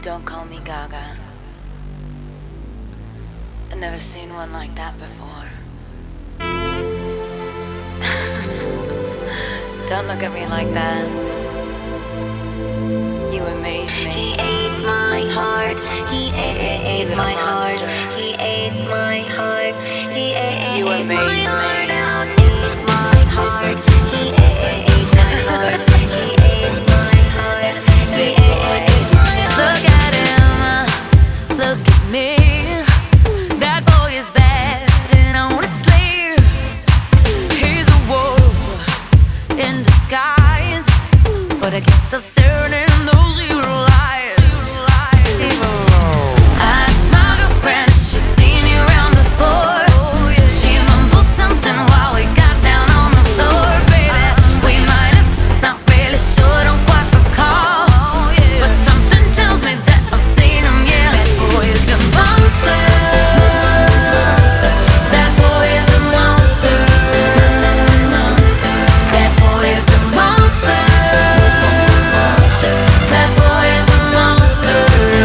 Don't call me Gaga. I've never seen one like that before. Don't look at me like that. You amaze me. He ate my heart. He ate my heart. He ate my heart. He ate You amaze me. Ate my heart. He ate my heart. He ate my heart. He ate my heart. Look at him. Look at me. That boy is bad, and I wanna slay. He's a wolf in disguise, but I can't stop staring in those evil eyes. I asked my girlfriend if she's seen you around before. She mumbled something while we got down on the floor, baby. We might have, not really sure, don't quite recall, but something tells me that I've seen him. Yeah, that boy is a monster. That boy is a monster. That boy is a monster. That boy is a monster.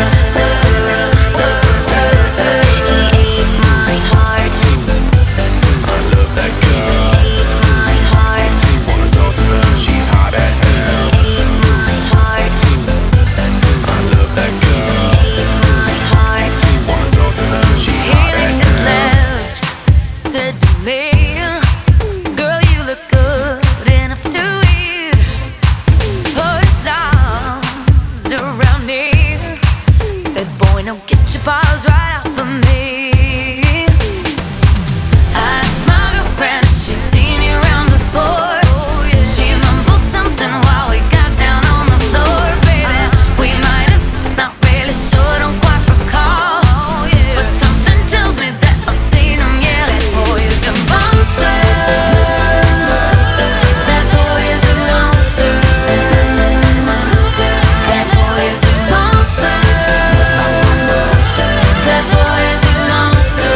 He ate my heart. I love that girl. Ate my heart. Wanna talk to her, she's hot as hell. Ate my heart. I love that girl. Ate my heart. Wanna talk to her, she's He hot as licked his hell. lips, said to me, "Girl, you look good enough to eat." Put his arms around me, said, "Boy, now get your paws right off of me." I asked my girlfriend if she's seen you around before. She mumbled something while we got down on the floor, baby. We might have, not really sure, don't quite recall, but something tells me that I've seen him. Yeah, that boy is a monster. That boy is a monster. That boy is a monster. That boy is a monster.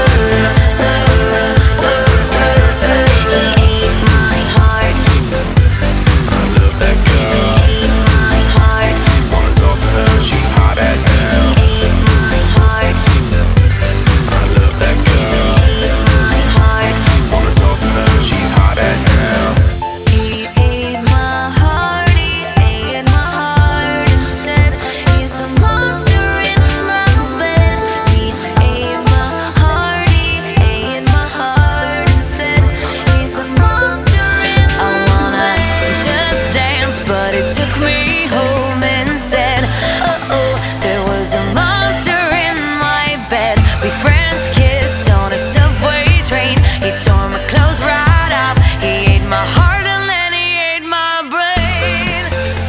He ate my heart. I love that girl. Ate my heart. Wanna talk to her, she's hot as hell. Ate my heart. I love that girl. Ate my heart. Wanna talk to her, she's hot as hell. He ate my heart, he ate my heart instead. He's the monster in my bed. He ate my heart, he ate my heart instead. He's the monster in my bed. I wanna just dance, but it took me home instead. Oh, there was a monster in my bed. We French kissed on a subway train. He tore my clothes right off. He ate my heart and then he ate my brain.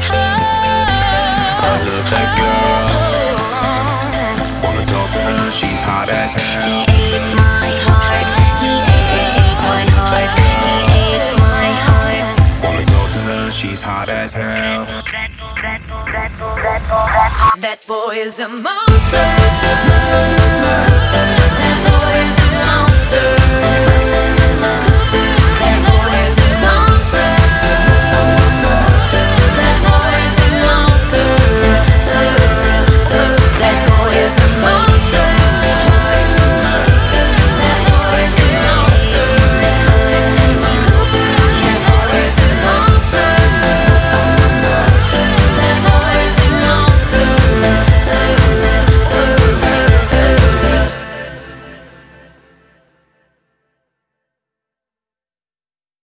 I love that girl. Wanna talk to her, she's hot as He hell. ate my heart. He ate my heart. He ate my heart. Wanna talk to her, she's hot as hell. That boy is a monster.